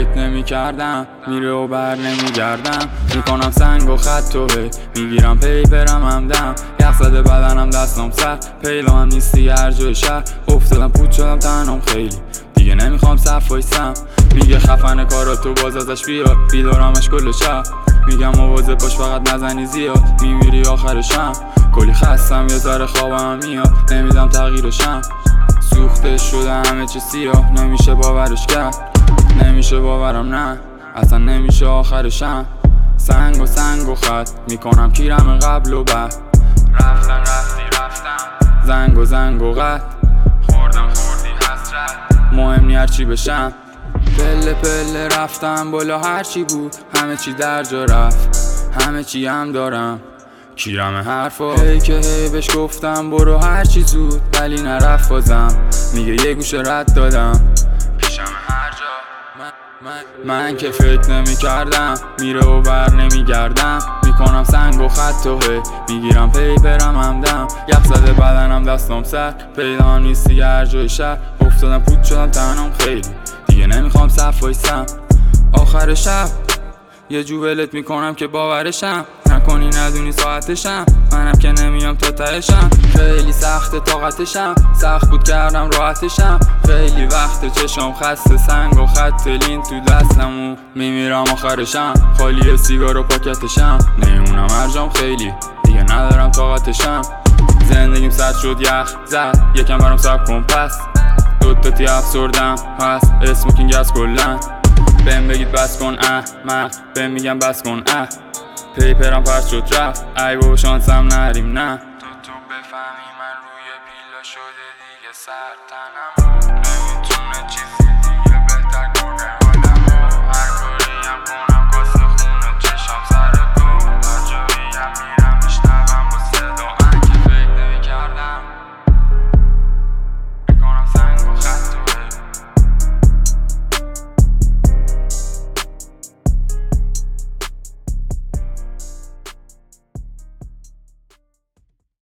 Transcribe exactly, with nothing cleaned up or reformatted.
فکر نمی کردم میره و بر نمی گردم. میکنم سنگ و خط و هی میگیرم پیپرم همدم. یخ زده بدنم دستم سر پیلا هم نیستی هر جای شهر. افتادم پود شدم تنم خیلی دیگه نمیخوام صف وایسم. میگه خفن کاراتو باز ازش بیا بیدارمش کل شب. میگم مواظب باش فقط نزنی زیاد میمیری آخرشم. کلی خستم یه ذره خوابم میاد نمیدم تغییرشم. سوخته شده همه چی سیاه نمیشه باورش کرد. نمیشه باورم نه اصلا نمیشه آخرشم. سنگ و سنگ و خط میکنم کیرم قبل و بعد. رفتن رفتی رفتم زنگ و زنگ و قط. خوردم خوردی حسرت مهم نی هرچی بشم. پله پله رفتم بالا هرچی بود همه چی در جا رفت. همه چی هم دارم کیرم حرفا. هی که هی بهش گفتم برو هرچی زود ولی نرفت بازم. میگه یه گوشه رد دادم پیشم هر جا. من, من که فکر نمی کردم میره و بر نمی گردم. میکنم سنگ و خط و هی میگیرم پیپرم همدم. یخ زده بدنم دستم سر پیدا نیستی هر جای شهر. افتادم پود شدم تنم خیلی دیگه نمیخوام صف وایسم. آخر شب یه جوبلت میکنم که باورشم نکنی ندونی ساعتشم. منم که نمیام تا تهشم. خیلی سخت طاقتشم سخت بود کردم راحتشم. خیلی وقت چشم خسته سنگ و خط لین تو دستم و میمیرم آخرشم. خالی سیگار و پاکتشم نمیمونم ارجام خیلی دیگه ندارم طاقتشم. زندگیم سرد شد یخ زد یکم برام سب کن پس. دوتاتی افسردم پس اسموکینگ از کلن. بهم بگید بس کن احمق بهم میگم بس کن اه. پیپرم پرد شد رفت ای بابا شانسم نریم نه. تو تو بفهمی من روی پیلا شده دیگه سر تنم نمیتونه چیزی دیگه بهتر کنه.